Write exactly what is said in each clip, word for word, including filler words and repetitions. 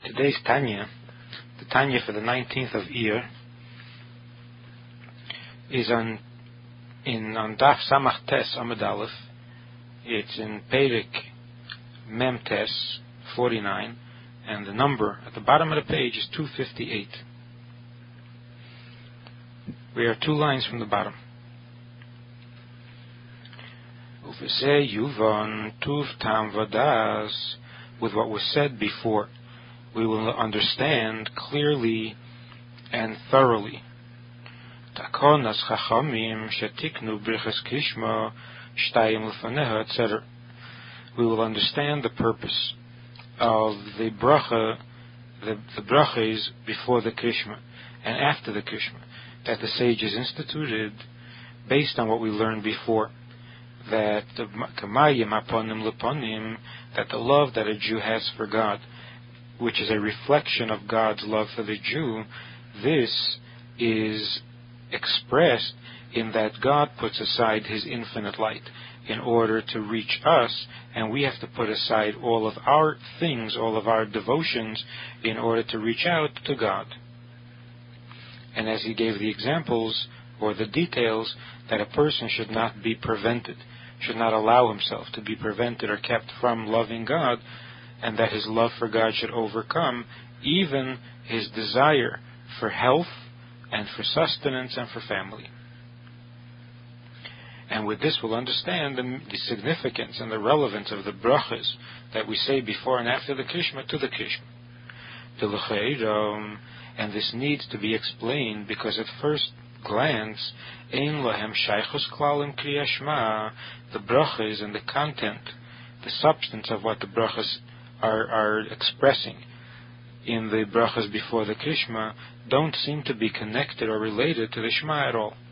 Today's Tanya, the Tanya for the nineteenth of Iyar, is on in on Daf Samach Tes Amud Aleph. It's in Perek Mem Tes forty-nine, and the number at the bottom of the page is two fifty-eight. We are two lines from the bottom. Uvesei Yuvon Tuv Tam Vadas. With what was said before, we will understand clearly and thoroughly. Takonas Chachamim Shetiknu Brichas Krishma Shtayim Lefaneha, et cetera. We will understand the purpose of the bracha, the, the brachas before the Krishma and after the Krishma, that the sages instituted based on what we learned before. That the kamayim aponim leponim, that the love that a Jew has for God, which is a reflection of God's love for the Jew, this is expressed in that God puts aside His infinite light in order to reach us, and we have to put aside all of our things, all of our devotions, in order to reach out to God. And as he gave the examples or the details, that a person should not be prevented, should not allow himself to be prevented or kept from loving God, and that his love for God should overcome even his desire for health and for sustenance and for family. And with this we'll understand the, the significance and the relevance of the brachas that we say before and after the Krishma to the Krishma. And this needs to be explained because at first glance, ein lahem shaychus klal im kriya shema, the brachas and the content, the substance of what the brachas are, are expressing in the brachas before the Krishma don't seem to be connected or related to the Shema at all.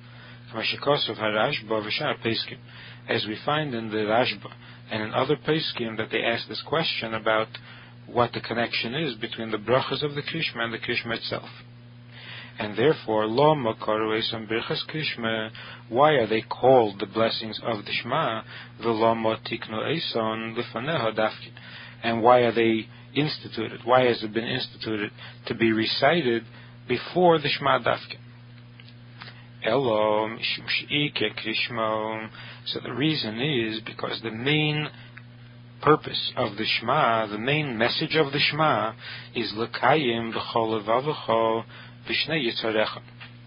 As we find in the Rashba and in other Peskim that they ask this question about what the connection is between the brachas of the Krishma and the Krishma itself. And therefore, lo makaru esam birchas Krishma, why are they called the blessings of the Shema? V'lo motiknu eson lefaneha dafkin, and why are they instituted? Why has it been instituted to be recited before the Shema dafkin? Elo mishmshike Krishma. So the reason is because the main purpose of the Shema, the main message of the Shema, is l'kayim v'chol levavecho v'shnei yitzarecha.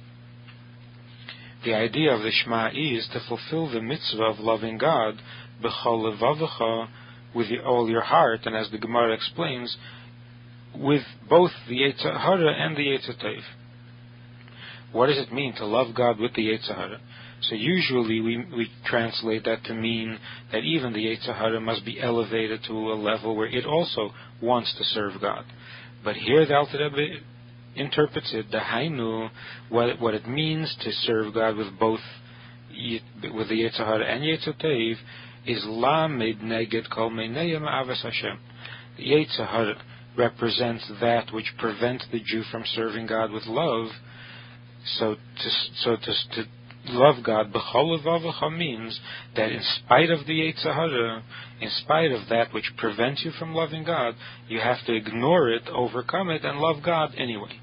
The idea of the Shema is to fulfill the mitzvah of loving God b'chol levavecho, with your, all your heart, and as the Gemara explains, with both the Yetzer Hara and the Yetzer Tov. What does it mean to love God with the Yetzer Hara? So usually we, we translate that to mean that even the Yetzer Hara must be elevated to a level where it also wants to serve God. But here the Alter Rebbe interprets it, the Hainu, what, what it means to serve God with both, with the Yetzer Hara and Yetzer Tov, is lamed neged kol meineyam avas Hashem. The Yetzer Hara represents that which prevents the Jew from serving God with love. So to, so to, to love God b'chol levavecha means that in spite of the Yetzer Hara, in spite of that which prevents you from loving God, you have to ignore it, overcome it, and love God anyway.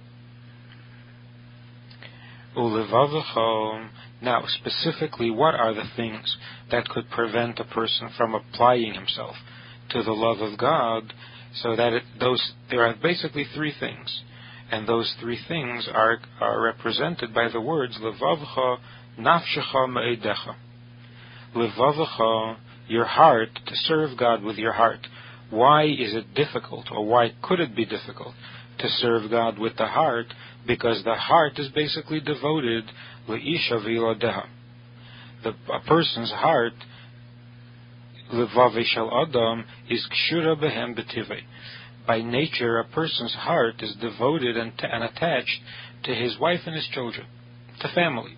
Ulevavecha. Now, specifically, what are the things that could prevent a person from applying himself to the love of God? So that it, those there are basically three things. And those three things are, are represented by the words Levavcha nafshecha me'edecha. Levavcha, your heart, to serve God with your heart. Why is it difficult, or why could it be difficult to serve God with the heart? Because the heart is basically devoted le'isha v'yiladeha. The a person's heart, levave shel adam, is kshura behem b'tivei. By nature, a person's heart is devoted and, t- and attached to his wife and his children, to family.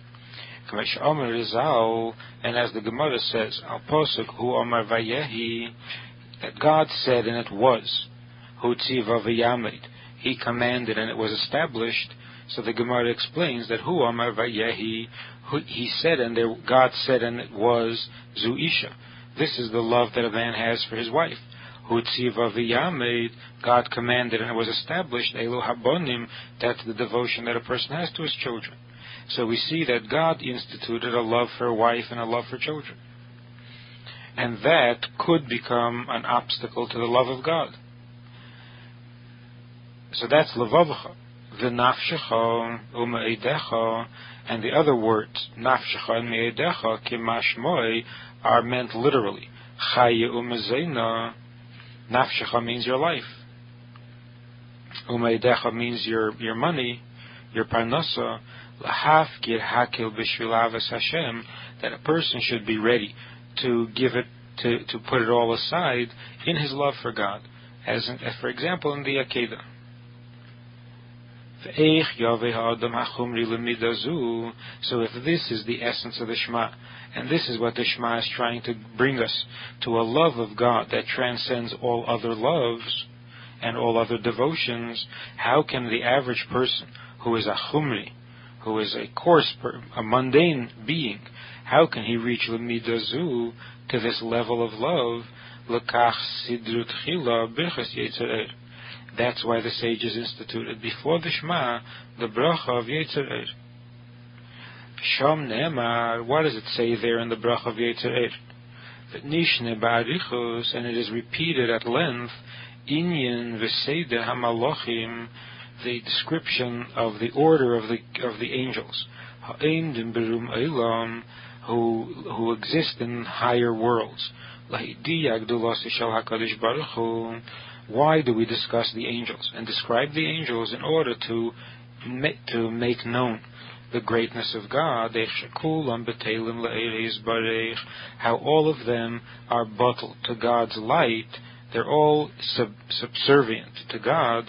And as the Gemara says, Al Posuk Hu Omar Vayehi, that God said and it was, Hu Tziva V'Yamed, He commanded and it was established. So the Gemara explains that Hu Omar Vayehi, He said and there, God said and it was, Zu Isha. This is the love that a man has for his wife. Hutziva v'yamed, God commanded and it was established, Elu habonim, that's the devotion that a person has to his children. So we see that God instituted a love for a wife and a love for children. And that could become an obstacle to the love of God. So that's levavcha. V'nafshecha u'me'edecha, and the other words, nafshecha and me'edecha, kimashmoi, are meant literally. Chaya u'mezena, nafshecha means your life. U'me'edecha means your, your money, your parnasa. Lahafkir hakil b'shvilavas Hashem, that a person should be ready to give it, to, to put it all aside in his love for God. As, in, as for example, in the Akedah. So if this is the essence of the Shema, and this is what the Shema is trying to bring us, to a love of God that transcends all other loves and all other devotions, how can the average person who is a chumri, who is a coarse, a mundane being, how can he reach l'midazu, to this level of love? L'kach sidrut chila birchas yetzer eir. That's why the sages instituted before the Shema the bracha of Yetzer Eir. Sham ne'emar, what does it say there in the bracha of Yetzer Eir? V'nishne ba'arichus, and it is repeated at length, inyan v'seide hamalochim, the description of the order of the of the angels, ha'eimdim berum eilam, who who exist in higher worlds. Lahidiyah gdulas shel hakadosh baruch hu. Why do we discuss the angels and describe the angels? In order to make, to make known the greatness of God, how all of them are bottled to God's light. They're all sub- subservient to God,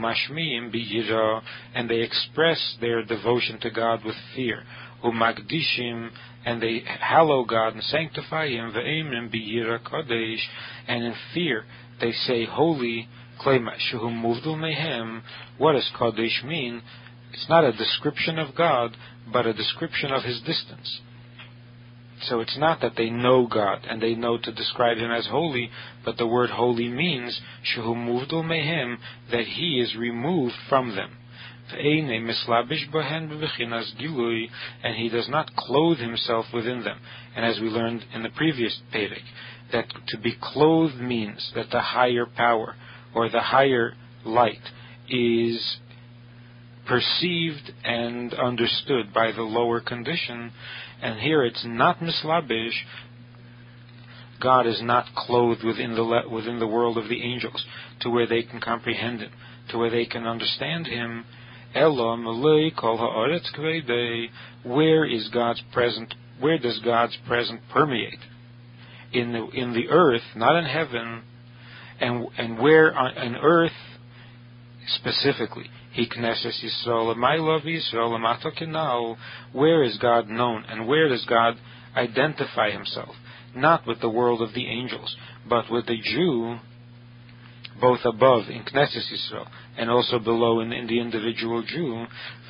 and they express their devotion to God with fear, and they hallow God and sanctify Him, and in fear they say, holy, klema, shehu muvdul mehem. What does Kadesh mean? It's not a description of God, but a description of His distance. So it's not that they know God, and they know to describe Him as holy, but the word holy means, shehu muvdul mehem, that He is removed from them. And He does not clothe Himself within them. And as we learned in the previous Perek, that to be clothed means that the higher power or the higher light is perceived and understood by the lower condition. And here it's not mislabish. God is not clothed within the le- within the world of the angels to where they can comprehend Him, to where they can understand Him. Elam alei kol haaretz kveidei. Where is God's presence? Where does God's presence permeate? In the in the earth, not in heaven, and and where on, on earth specifically, He knesses Yisrael, my love Yisrael, amato kenal. Where is God known, and where does God identify Himself? Not with the world of the angels, but with the Jew, both above in Knesset Yisrael and also below in, in the individual Jew.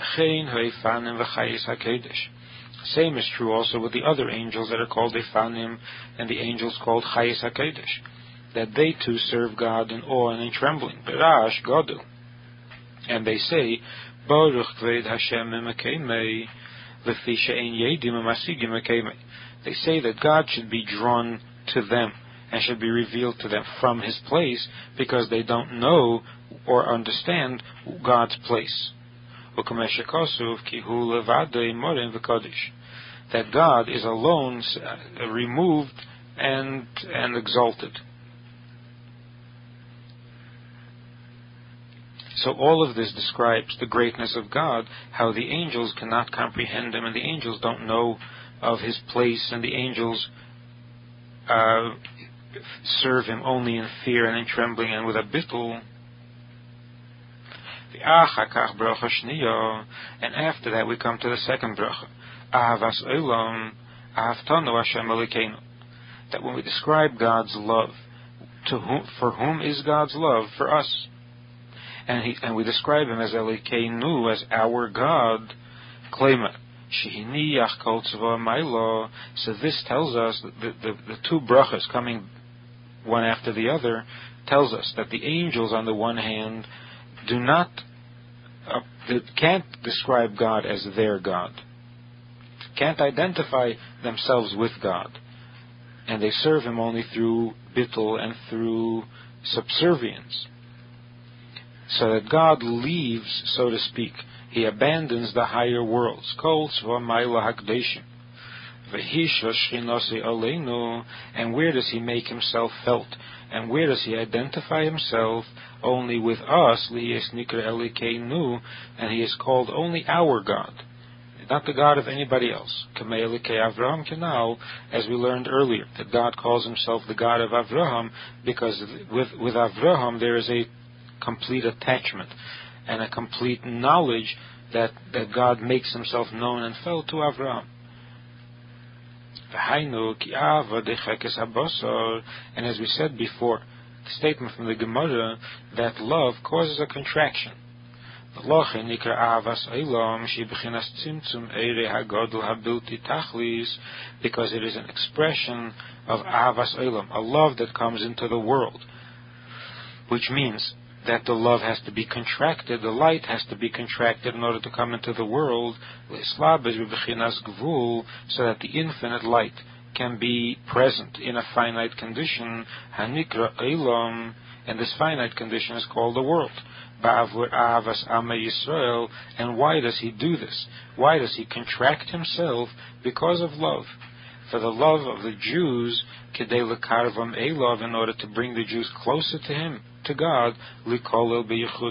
Same is true also with the other angels that are called Efanim and the angels called Chayes HaKodesh, that they too serve God in awe and in trembling. Berash Godel. And they say, Baruch Kved Hashem Mekemei, Lefi She'ein Yedim Masigim Mekemei. They say that God should be drawn to them and should be revealed to them from His place because they don't know or understand God's place. That God is alone, uh, removed and and exalted. So all of this describes the greatness of God, how the angels cannot comprehend Him, and the angels don't know of His place, and the angels uh, serve Him only in fear and in trembling and with a bittul. And after that we come to the second bracha, Ahavas Olam, Ahavtanu Hashem Elokeinu. That when we describe God's love, to whom, for whom is God's love? For us. And he, and we describe Him as Elokeinu, as our God, Klema, Shehini Yachkol Tzva Mailo. So this tells us that the, the, the two brachas coming one after the other tells us that the angels, on the one hand, do not, uh, they can't describe God as their God, can't identify themselves with God, and they serve Him only through bittul and through subservience. So that God leaves, so to speak, He abandons the higher worlds. Kol tzva mayla hakdeshim. And where does He make Himself felt? And where does He identify Himself? Only with us, and He is called only our God, not the God of anybody else. As we learned earlier, that God calls Himself the God of Avraham, because with, with Avraham there is a complete attachment and a complete knowledge that, that God makes Himself known and felt to Avraham. And as we said before, the statement from the Gemara that love causes a contraction. Because it is an expression of Avas Olam, a love that comes into the world, which means that the love has to be contracted, the light has to be contracted in order to come into the world, so that the infinite light can be present in a finite condition, and this finite condition is called the world. And why does He do this? Why does He contract Himself? Because of love. For the love of the Jews, in order to bring the Jews closer to Him, to God, until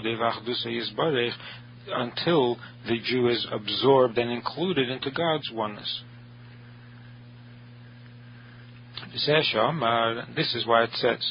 the Jew is absorbed and included into God's oneness. This is why it says,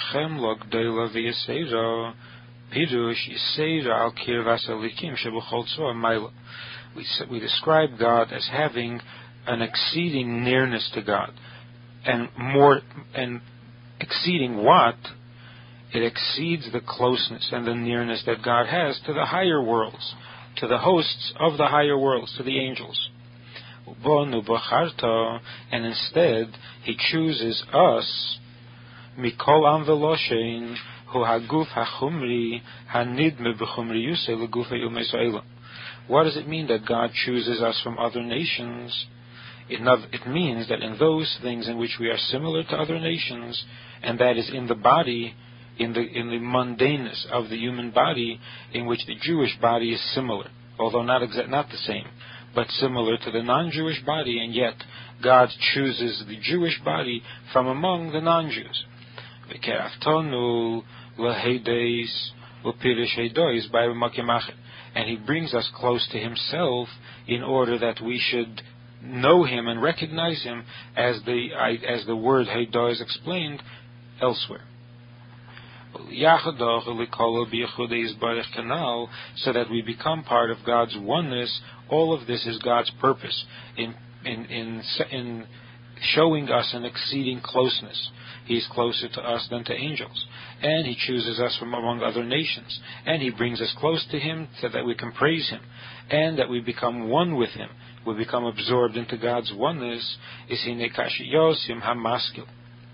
we describe God as having an exceeding nearness to God, and more, and exceeding what? It exceeds the closeness and the nearness that God has to the higher worlds, to the hosts of the higher worlds, to the angels. And instead, He chooses us, mikol am veloshein, hu haguf hachumri, hanidme b'chumriyuse leguf ha'yumeso'ela. What does it mean that God chooses us from other nations? It, it means that in those things in which we are similar to other nations, and that is in the body, in the in the mundaneness of the human body, in which the Jewish body is similar, although not exa- not the same, but similar to the non-Jewish body, and yet God chooses the Jewish body from among the non-Jews. And He brings us close to Himself in order that we should know Him and recognize Him, as the as the word Heidah is explained elsewhere. So that we become part of God's oneness. All of this is God's purpose in in in, in showing us an exceeding closeness. He's closer to us than to angels, and He chooses us from among other nations, and He brings us close to Him so that we can praise Him, and that we become one with Him. We become absorbed into God's oneness. Is He nekashi yosim hamaskil.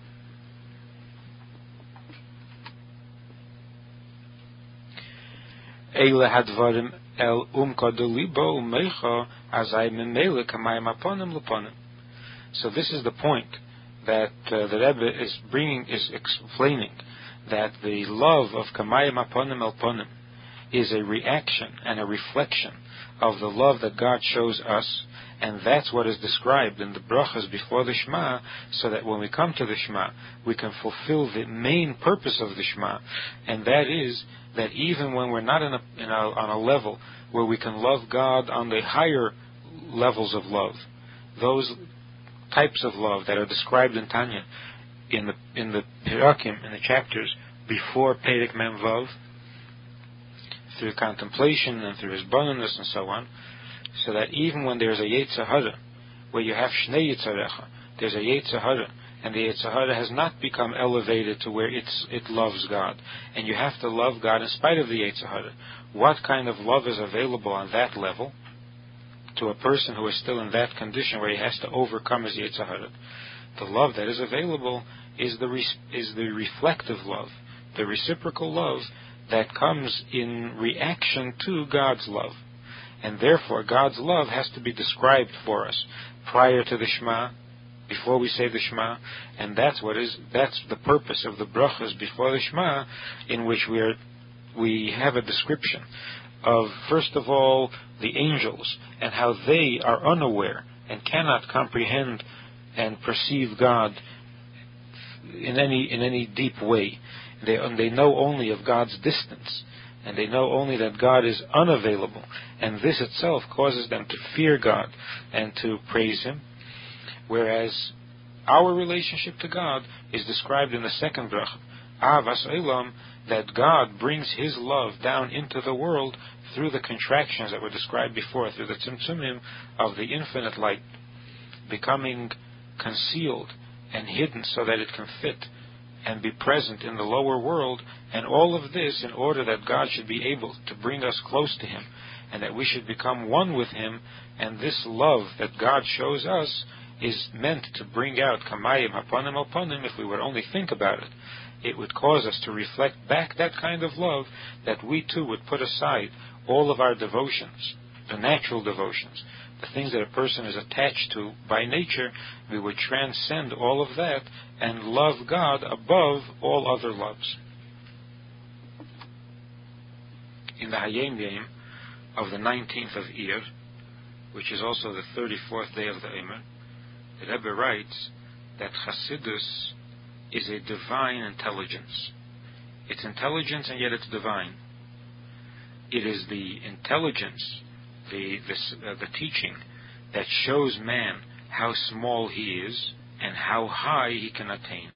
Eile hadvarim el umka delibo umecha azay memele kamayim aponim leponim. So this is the point that uh, the Rebbe is bringing, is explaining, that the love of kamayim aponim elponim is a reaction and a reflection of the love that God shows us, and that's what is described in the brachas before the Shema, so that when we come to the Shema, we can fulfill the main purpose of the Shema, and that is that even when we're not in a, in a, on a level where we can love God on the higher levels of love, those types of love that are described in Tanya, in the in the Perakim, in the chapters before Perek Mem Vav, through contemplation and through His bonus and so on, so that even when there's a Yetzer Hara, where you have Shnei Yitzarecha, there's a Yetzer Hara, and the Yetzer Hara has not become elevated to where it's, it loves God, and you have to love God in spite of the Yetzer Hara. What kind of love is available on that level to a person who is still in that condition where he has to overcome his Yetzer Hara? The love that is available is the, is the reflective love, the reciprocal love that comes in reaction to God's love. And therefore, God's love has to be described for us prior to the Shema, before we say the Shema, and that's what is that's the purpose of the brachas before the Shema, in which we are we have a description of, first of all, the angels and how they are unaware and cannot comprehend and perceive God in any in any deep way. They they know only of God's distance, and they know only that God is unavailable, and this itself causes them to fear God and to praise Him. Whereas our relationship to God is described in the second bracha, Avas Olam, that God brings His love down into the world through the contractions that were described before, through the tzimtzumim of the infinite light, becoming concealed and hidden so that it can fit and be present in the lower world, and all of this in order that God should be able to bring us close to Him, and that we should become one with Him. And this love that God shows us is meant to bring out kamayim hapanim alpanim. If we would only think about it, it would cause us to reflect back that kind of love, that we too would put aside all of our devotions, the natural devotions, the things that a person is attached to by nature. We would transcend all of that and love God above all other loves. In the Hayom Yom of the nineteenth of Iyar, which is also the thirty-fourth day of the Omer, the Rebbe writes that Chassidus is a divine intelligence. It's intelligence and yet it's divine. It is the intelligence, the, the, uh, the teaching that shows man how small he is and how high he can attain.